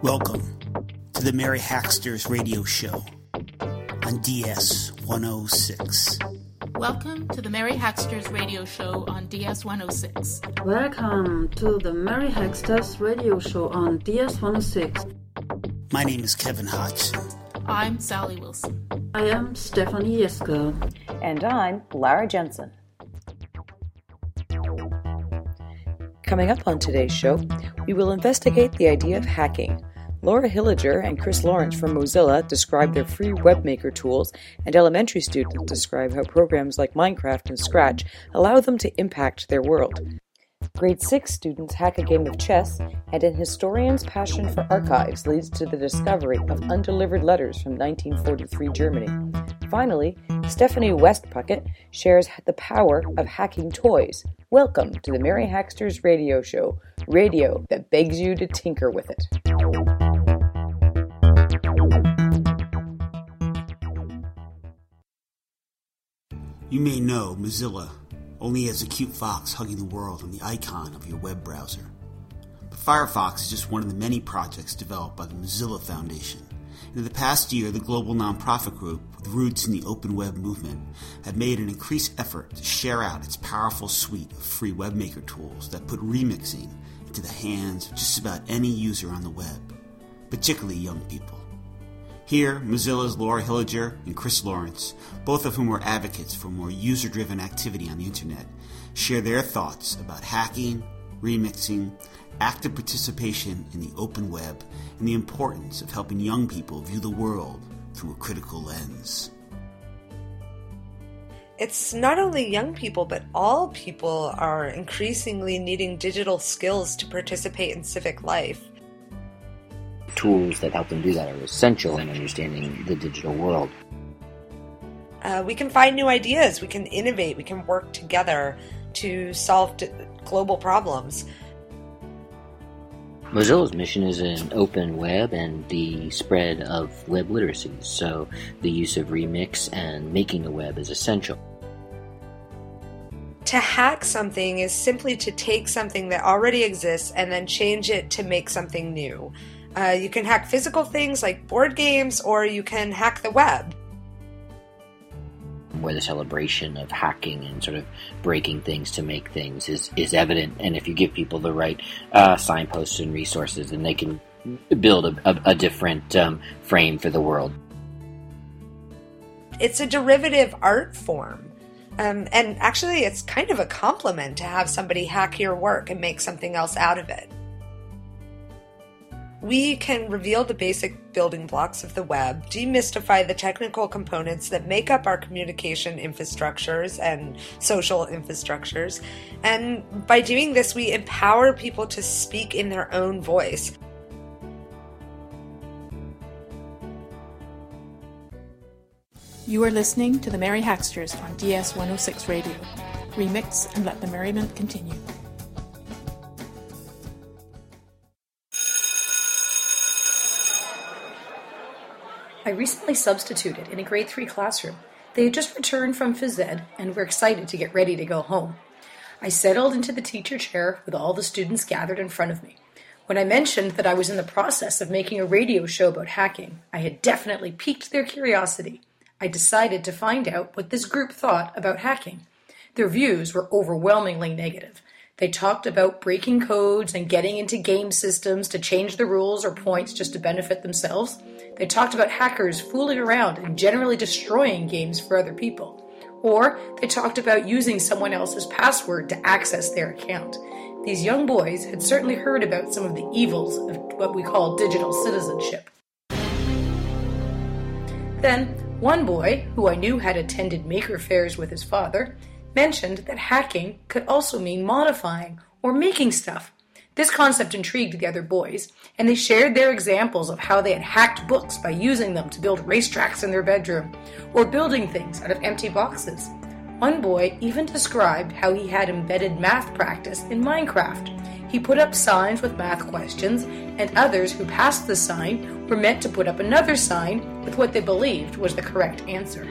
Welcome to the Merry Hacksters radio show on DS 106. Welcome to the Merry Hacksters radio show on DS 106. Welcome to the Merry Hacksters radio show on DS 106. My name is Kevin Hodgson. I'm Sally Wilson. I am Stephanie Jeske. And I'm Lara Jensen. Coming up on today's show, we will investigate the idea of hacking. Laura Hilliger and Chris Lawrence from Mozilla describe their free webmaker tools, and elementary students describe how programs like Minecraft and Scratch allow them to impact their world. Grade 6 students hack a game of chess, and an historian's passion for archives leads to the discovery of undelivered letters from 1943 Germany. Finally, Stephanie Westpuckett shares the power of hacking toys. Welcome to the Merry Hacksters radio show, radio that begs you to tinker with it. You may know Mozilla only as a cute fox hugging the world on the icon of your web browser. But Firefox is just one of the many projects developed by the Mozilla Foundation. And in the past year, the global nonprofit group, with roots in the open web movement, have made an increased effort to share out its powerful suite of free webmaker tools that put remixing into the hands of just about any user on the web, particularly young people. Here, Mozilla's Laura Hilliger and Chris Lawrence, both of whom are advocates for more user-driven activity on the internet, share their thoughts about hacking, remixing, active participation in the open web, and the importance of helping young people view the world through a critical lens. It's not only young people, but all people are increasingly needing digital skills to participate in civic life. Tools that help them do that are essential in understanding the digital world. We can find new ideas, we can innovate, we can work together to solve global problems. Mozilla's mission is an open web and the spread of web literacy, so the use of remix and making the web is essential. To hack something is simply to take something that already exists and then change it to make something new. You can hack physical things like board games, or you can hack the web. Where the celebration of hacking and sort of breaking things to make things is evident, and if you give people the right signposts and resources, then they can build a different frame for the world. It's a derivative art form. And actually, it's kind of a compliment to have somebody hack your work and make something else out of it. We can reveal the basic building blocks of the web, demystify the technical components that make up our communication infrastructures and social infrastructures, and by doing this, we empower people to speak in their own voice. You are listening to the Merry Hacksters on DS 106 Radio. Remix and let the merriment continue. I recently substituted in a grade 3 classroom. They had just returned from phys ed and were excited to get ready to go home. I settled into the teacher chair with all the students gathered in front of me. When I mentioned that I was in the process of making a radio show about hacking, I had definitely piqued their curiosity. I decided to find out what this group thought about hacking. Their views were overwhelmingly negative. They talked about breaking codes and getting into game systems to change the rules or points just to benefit themselves. They talked about hackers fooling around and generally destroying games for other people. Or they talked about using someone else's password to access their account. These young boys had certainly heard about some of the evils of what we call digital citizenship. Then, one boy, who I knew had attended maker fairs with his father, mentioned that hacking could also mean modifying or making stuff. This concept intrigued the other boys, and they shared their examples of how they had hacked books by using them to build racetracks in their bedroom, or building things out of empty boxes. One boy even described how he had embedded math practice in Minecraft. He put up signs with math questions, and others who passed the sign were meant to put up another sign with what they believed was the correct answer.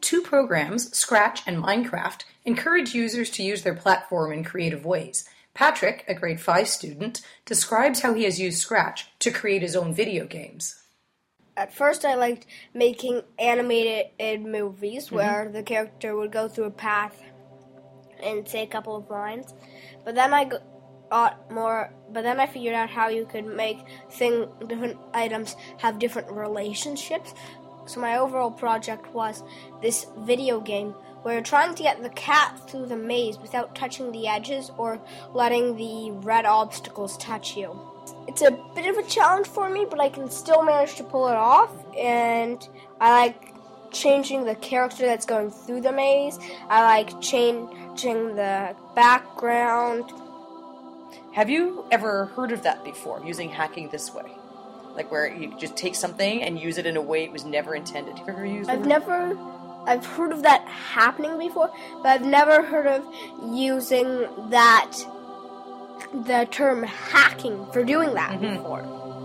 Two programs, Scratch and Minecraft, encourage users to use their platform in creative ways. Patrick, a grade 5 student, describes how he has used Scratch to create his own video games. At first, I liked making animated movies where the character would go through a path and say a couple of lines. But then I figured out how you could make different items have different relationships. So my overall project was this video game where you're trying to get the cat through the maze without touching the edges or letting the red obstacles touch you. It's a bit of a challenge for me, but I can still manage to pull it off, and I like changing the character that's going through the maze. I like changing the background. Have you ever heard of that before, using hacking this way? Like where you just take something and use it in a way it was never intended. Have you ever used that? I've heard of that happening before, but I've never heard of using the term hacking for doing that before.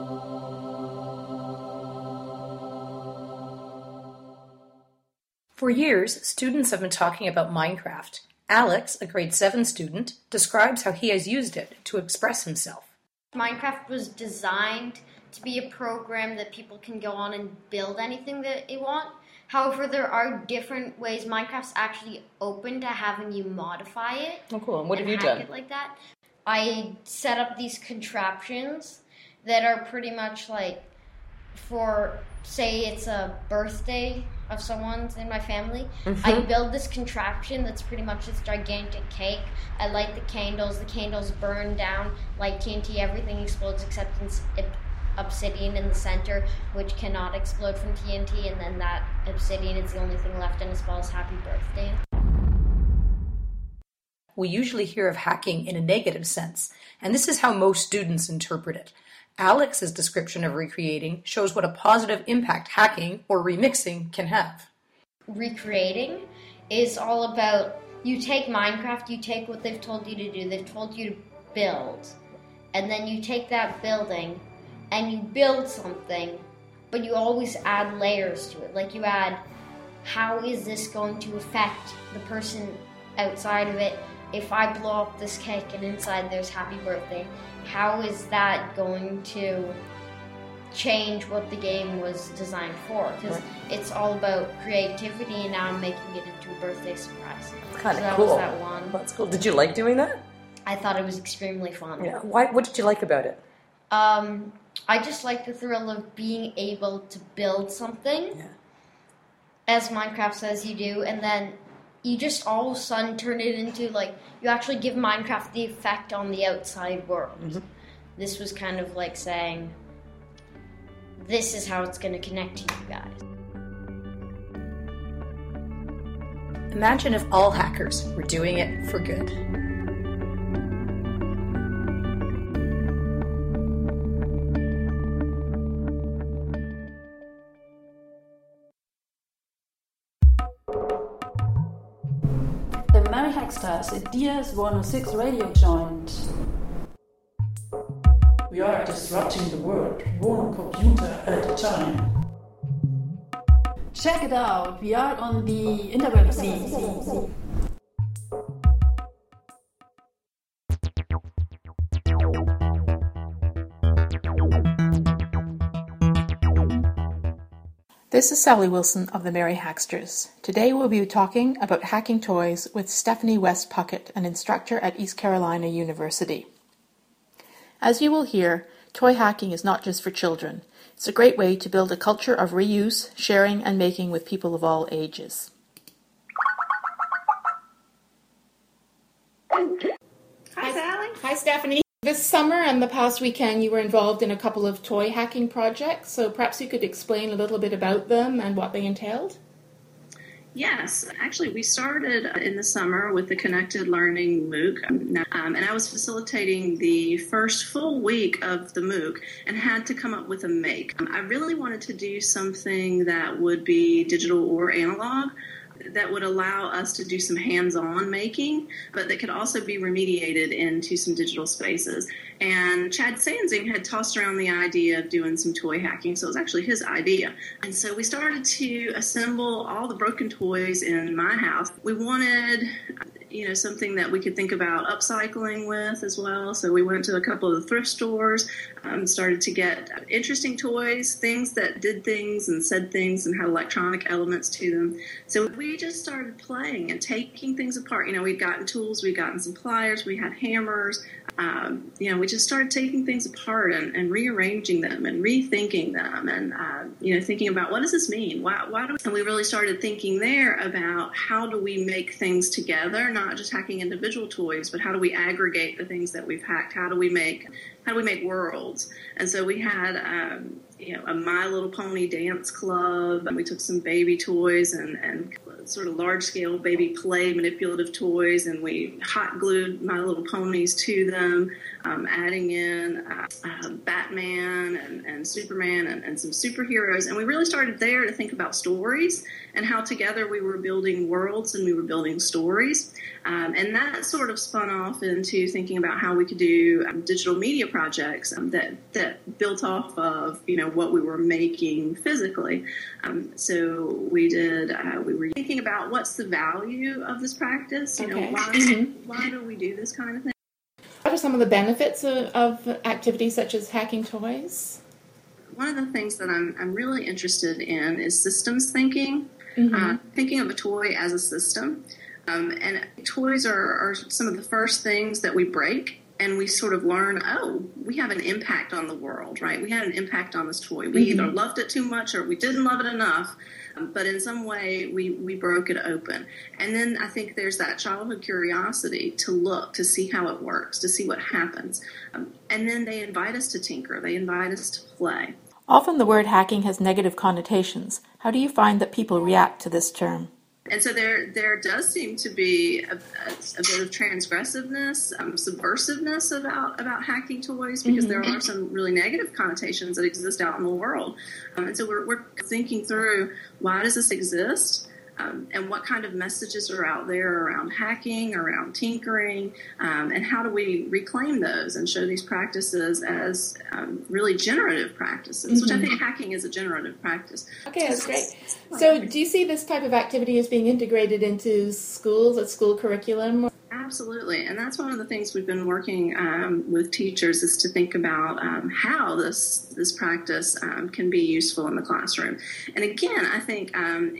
For years, students have been talking about Minecraft. Alex, a grade 7 student, describes how he has used it to express himself. Minecraft was designed to be a program that people can go on and build anything that they want. However, there are different ways. Minecraft's actually open to having you modify it. Oh, cool. And what have you hack done? It like that. I set up these contraptions that are pretty much like for, say it's a birthday of someone's in my family. I build this contraption that's pretty much this gigantic cake. I light the candles burn down like TNT, everything explodes except obsidian in the center, which cannot explode from TNT, and then that obsidian is the only thing left and it spells happy birthday. We usually hear of hacking in a negative sense, and this is how most students interpret it. Alex's description of recreating shows what a positive impact hacking or remixing can have. Recreating is all about, you take Minecraft, you take what they've told you to do, they've told you to build, and then you take that building and you build something, but you always add layers to it. Like you add, how is this going to affect the person outside of it? If I blow up this cake and inside there's happy birthday, how is that going to change what the game was designed for? Because it's all about creativity, and now I'm making it into a birthday surprise. Kind of so cool. That was that one. That's cool. Did you like doing that? I thought it was extremely fun. Yeah. What did you like about it? I just like the thrill of being able to build something, as Minecraft says you do, and then you just all of a sudden turn it into, like, you actually give Minecraft the effect on the outside world. This was kind of like saying, this is how it's going to connect to you guys. Imagine if all hackers were doing it for good. The Merry Hacksters at DS106 Radio joined. We are disrupting the world, one computer at a time. Check it out, we are on the interwebs. This is Sally Wilson of the Merry Hacksters. Today we'll be talking about hacking toys with Stephanie West Puckett, an instructor at East Carolina University. As you will hear, toy hacking is not just for children. It's a great way to build a culture of reuse, sharing, and making with people of all ages. Hi, Sally. Hi, Stephanie. This summer and the past weekend you were involved in a couple of toy hacking projects, so perhaps you could explain a little bit about them and what they entailed? Yes, actually we started in the summer with the Connected Learning MOOC, and I was facilitating the first full week of the MOOC and had to come up with a make. I really wanted to do something that would be digital or analog. that would allow us to do some hands-on making, but that could also be remediated into some digital spaces. And Chad Sanzing had tossed around the idea of doing some toy hacking, so it was actually his idea. And so we started to assemble all the broken toys in my house. We wanted, something that we could think about upcycling with as well. So we went to a couple of the thrift stores, started to get interesting toys, things that did things and said things and had electronic elements to them. So we just started playing and taking things apart. We'd gotten tools, we'd gotten some pliers, we had hammers. We just started taking things apart and rearranging them and rethinking them and, thinking about what does this mean? Why do we? And we really started thinking there about how do we make things together, not just hacking individual toys, but how do we aggregate the things that we've hacked? How do we make worlds? And so we had, a My Little Pony dance club. And we took some baby toys and sort of large-scale baby play manipulative toys, and we hot glued My Little Ponies to them, adding in Batman and Superman and some superheroes. And we really started there to think about stories and how together we were building worlds and we were building stories. And that sort of spun off into thinking about how we could do digital media projects that built off of, what we were making physically. So we were thinking about what's the value of this practice? Why do we do this kind of thing? What are some of the benefits of activities such as hacking toys? One of the things that I'm really interested in is systems thinking, thinking of a toy as a system. And toys are some of the first things that we break, and we sort of learn, we have an impact on the world, right? We had an impact on this toy. We either loved it too much or we didn't love it enough, but in some way we broke it open. And then I think there's that childhood curiosity to look, to see how it works, to see what happens. And then they invite us to tinker. They invite us to play. Often the word hacking has negative connotations. How do you find that people react to this term? And so there does seem to be a bit of transgressiveness, subversiveness about hacking toys, because there are some really negative connotations that exist out in the world. And so we're thinking through, why does this exist? And what kind of messages are out there around hacking, around tinkering, and how do we reclaim those and show these practices as really generative practices, which I think hacking is a generative practice. Okay, that's great. So do you see this type of activity as being integrated into schools, a school curriculum? Absolutely, and that's one of the things we've been working with teachers, is to think about how this practice can be useful in the classroom. And again, I think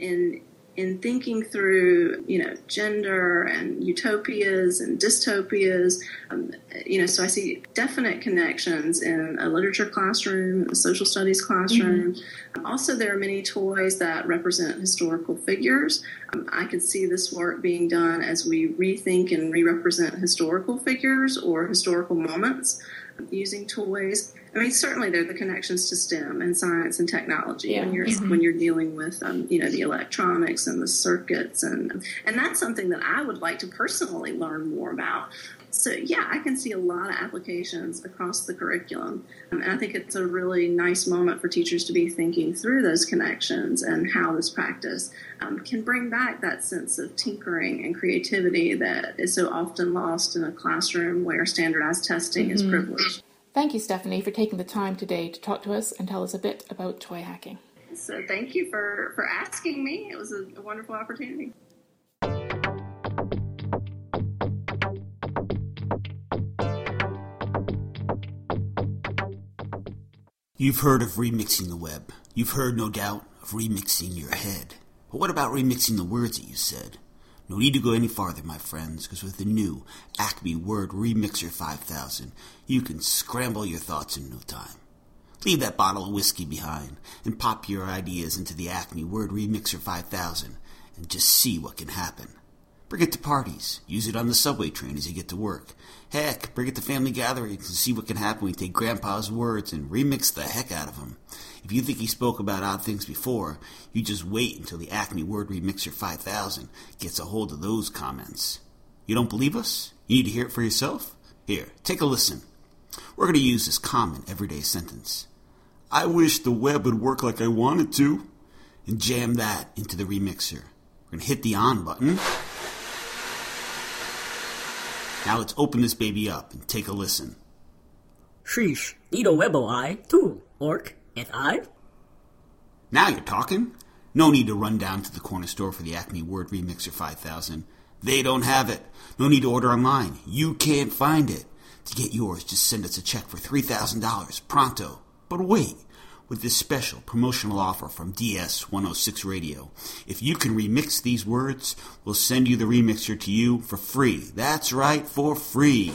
in thinking through, gender and utopias and dystopias, so I see definite connections in a literature classroom, a social studies classroom. Also, there are many toys that represent historical figures. I could see this work being done as we rethink and re-represent historical figures or historical moments using toys. I mean, certainly there are the connections to STEM and science and technology when you're dealing with, the electronics and the circuits, and that's something that I would like to personally learn more about. So, yeah, I can see a lot of applications across the curriculum, and I think it's a really nice moment for teachers to be thinking through those connections and how this practice can bring back that sense of tinkering and creativity that is so often lost in a classroom where standardized testing is privileged. Thank you, Stephanie, for taking the time today to talk to us and tell us a bit about toy hacking. So thank you for asking me. It was a wonderful opportunity. You've heard of remixing the web. You've heard, no doubt, of remixing your head. But what about remixing the words that you said? No need to go any farther, my friends, because with the new Acme Word Remixer 5000, you can scramble your thoughts in no time. Leave that bottle of whiskey behind and pop your ideas into the Acme Word Remixer 5000 and just see what can happen. Bring it to parties. Use it on the subway train as you get to work. Heck, bring it to family gatherings and see what can happen when you take Grandpa's words and remix the heck out of them. If you think he spoke about odd things before, you just wait until the Acme Word Remixer 5000 gets a hold of those comments. You don't believe us? You need to hear it for yourself? Here, take a listen. We're going to use this common everyday sentence. I wish the web would work like I wanted to, and jam that into the remixer. We're going to hit the on button. Now let's open this baby up and take a listen. Sheesh, need a WebOI tool. Orc, F5. Now you're talking. No need to run down to the corner store for the Acme Word Remixer 5000. They don't have it. No need to order online. You can't find it. To get yours, just send us a check for $3,000 pronto. But wait, with this special promotional offer from DS106 Radio, if you can remix these words, we'll send you the remixer to you for free. That's right, for free.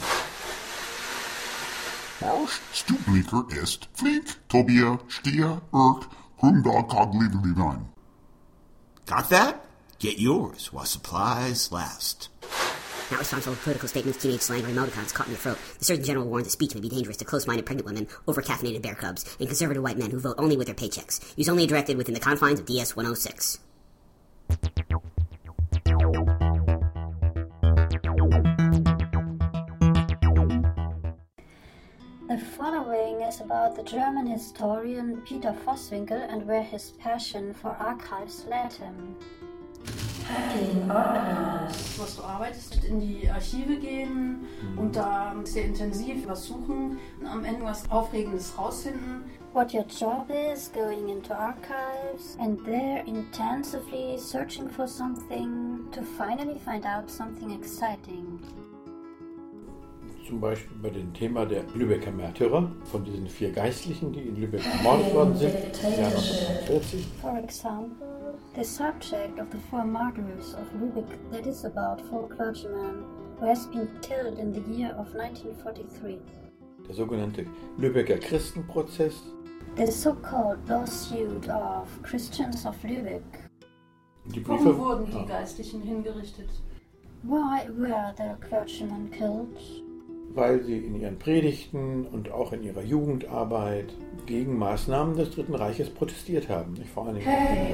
Marsch, Stubbliker est, Flink, Tobia, Stier, Erk, Grumdog, Cogliviline. Got that? Get yours while supplies last. Not responsible for political statements, teenage slang, or emoticons caught in your throat. The Surgeon General warns that speech may be dangerous to close-minded pregnant women, over-caffeinated bear cubs, and conservative white men who vote only with their paychecks. Use only directed within the confines of DS106. The following is about the German historian Peter Vosswinkel and where his passion for archives led him. Hacking Archives. Was du arbeitest, in die Archive gehen und da sehr intensiv was suchen und am Ende was Aufregendes rausfinden. What your job is, going into archives and there intensively searching for something to finally find out something exciting. Zum Beispiel bei dem Thema der Lübecker Märtyrer, von diesen 4 Geistlichen, die in Lübeck ermordet worden sind, im Jahr 1940. For example, the subject of the 4 martyrs of Lübeck, that is about 4 clergymen who has been killed in the year of 1943. Der sogenannte Lübecker Christenprozess. The so-called lawsuit of Christians of Lübeck. Warum wurden die Geistlichen hingerichtet? Why were the clergymen killed? Weil sie in ihren Predigten und auch in ihrer Jugendarbeit gegen Maßnahmen des Dritten Reiches protestiert haben. Vor allem gegen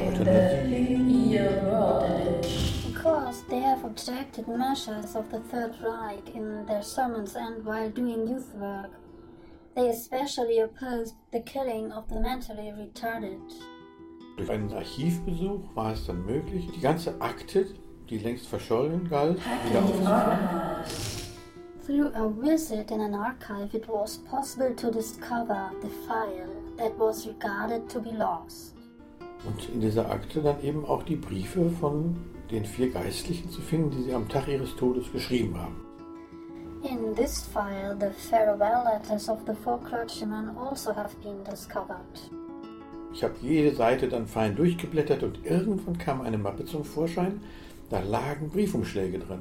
die Euthanasie. Because they have objected measures of the Third Reich in their sermons and while doing youth work. They especially opposed the killing of the mentally retarded. Durch einen Archivbesuch war es dann möglich, die ganze Akte, die längst verschollen galt, wieder aufzufinden. Through a visit in an archive, it was possible to discover the file that was regarded to be lost. Und in dieser Akte dann eben auch die Briefe von den 4 Geistlichen zu finden, die sie am Tag ihres Todes geschrieben haben. In this file, the farewell letters of the 4 clergymen also have been discovered. Ich habe jede Seite dann fein durchgeblättert und irgendwann kam eine Mappe zum Vorschein, da lagen Briefumschläge drin.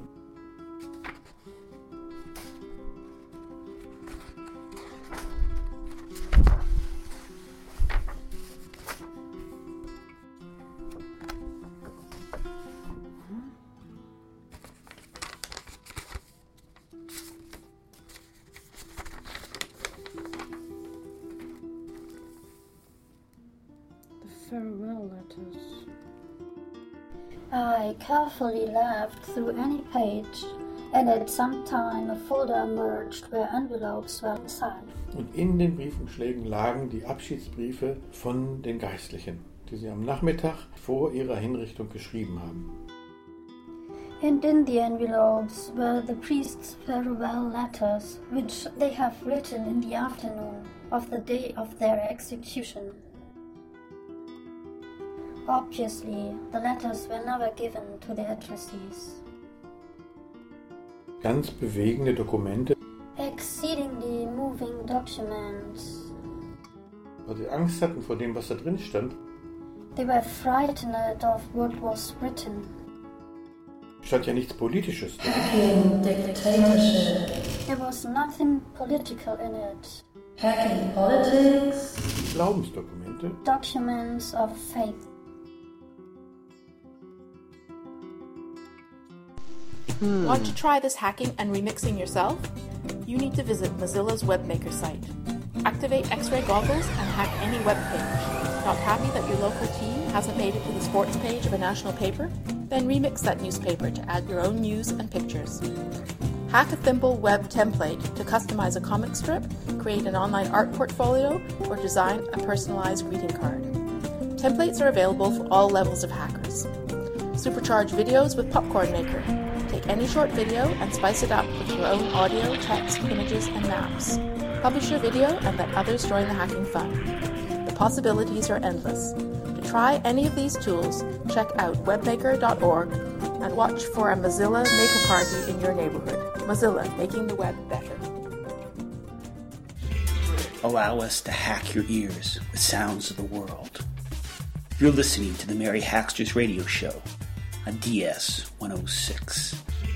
Farewell letters. I carefully left through any page, and at some time a folder emerged where envelopes were inside. Und in den Briefumschlägen lagen die Abschiedsbriefe von den Geistlichen, die sie am Nachmittag vor ihrer Hinrichtung geschrieben haben. And in the envelopes were the priest's farewell letters, which they have written in the afternoon of the day of their execution. Obviously, the letters were never given to the addressees. Ganz bewegende Dokumente. Exceedingly moving documents. Weil sie Angst hatten vor dem, was da drin stand. They were frightened of what was written. Stand ja nichts Politisches da. There was nothing political in it. Hacking politics. Glaubensdokumente. Documents of faith. Want to try this hacking and remixing yourself? You need to visit Mozilla's webmaker site. Activate X-ray goggles and hack any web page. Not happy that your local team hasn't made it to the sports page of a national paper? Then remix that newspaper to add your own news and pictures. Hack a Thimble web template to customize a comic strip, create an online art portfolio, or design a personalized greeting card. Templates are available for all levels of hackers. Supercharge videos with Popcorn Maker. Take any short video and spice it up with your own audio, text, images, and maps. Publish your video and let others join the hacking fun. The possibilities are endless. To try any of these tools, check out webmaker.org and watch for a Mozilla Maker Party in your neighborhood. Mozilla, making the web better. Allow us to hack your ears with sounds of the world. You're listening to the Mary Hacksters Radio Show on DS 106.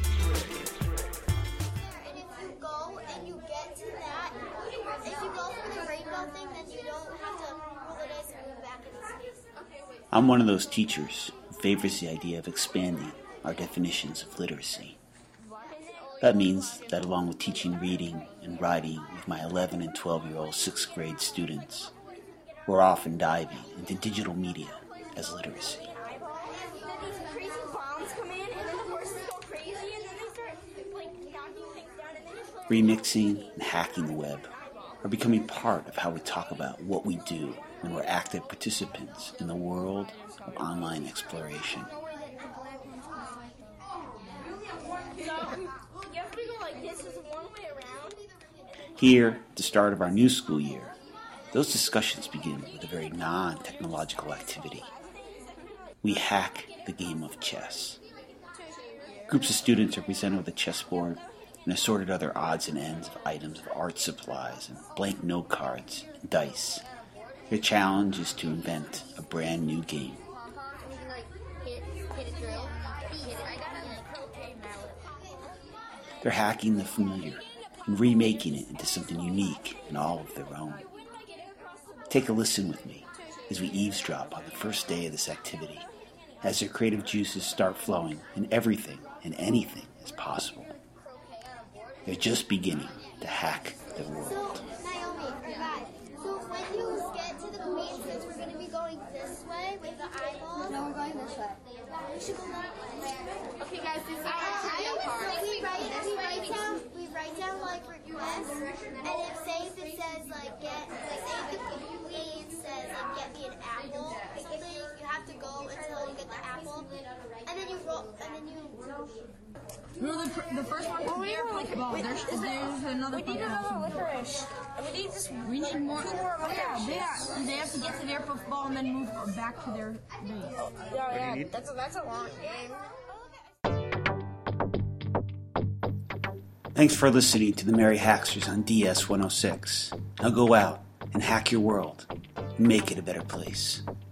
I'm one of those teachers who favors the idea of expanding our definitions of literacy. That means that along with teaching reading and writing with my 11 and 12-year-old 6th grade students, we're often diving into digital media as literacy. Remixing and hacking the web are becoming part of how we talk about what we do when we're active participants in the world of online exploration. Here, at the start of our new school year, those discussions begin with a very non-technological activity. We hack the game of chess. Groups of students are presented with a chessboard and assorted other odds and ends of items of art supplies and blank note cards and dice. Their challenge is to invent a brand new game. They're hacking the familiar and remaking it into something unique and all of their own. Take a listen with me as we eavesdrop on the first day of this activity, as their creative juices start flowing and everything and anything is possible. They're just beginning to hack the world. So when you get to the queen, since we're going to be going this way with the eyeballs. No, we're going this way. We should go that way. Okay, guys, this is our trivia card. We write down like requests, and if it says like say the queen says like get me an apple, basically you have to go until you get the apple, and then you roll, and then you. No, the first one is their football. There's another football. We need another licorice. We need more. Yeah, they have to get to their football and then move back to their base. Yeah, that's a long game. Thanks for listening to the Mary Hacksters on DS 106. Now go out and hack your world and make it a better place.